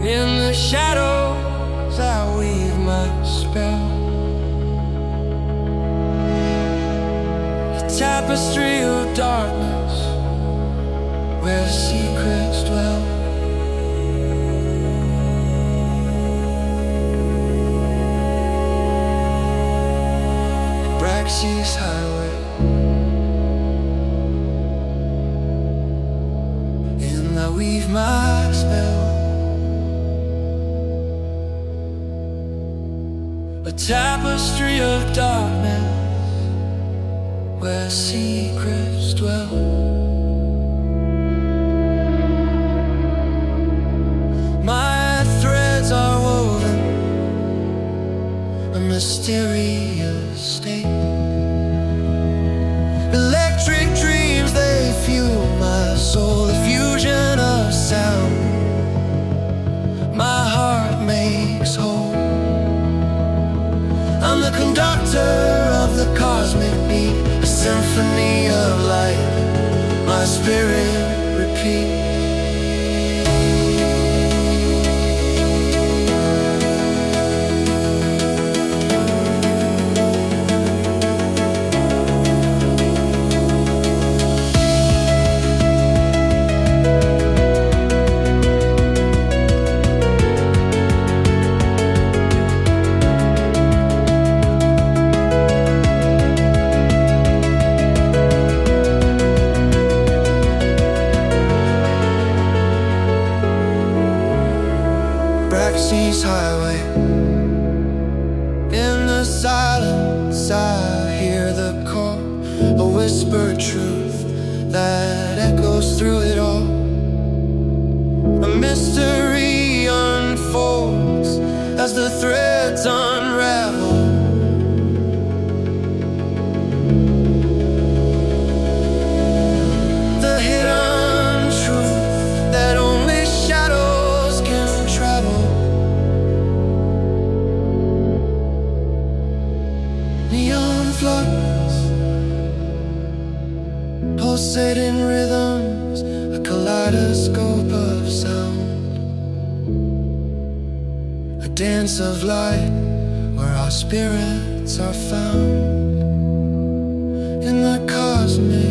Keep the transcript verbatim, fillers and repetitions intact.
In the shadows I weave my spell, a tapestry of darkness where secrets dwell. Braxi's highway, and I weave my spell, a tapestry of darkness where secrets dwell. My threads are woven, a mysterious state. Electric dreams, they fuel my soul, a fusion of sound my heart makes whole. I'm the conductor of the cosmic beat, a symphony of light, my spirit repeats. Braxi's highway, in the silence I hear the call, a whispered truth that echoes through it all. A mystery unfolds as the threads unravel. The hidden truth that only shadows can travel. Neon floods, pulsating rhythms, a kaleidoscope of sound, a dance of light where our spirits are found. In the cosmic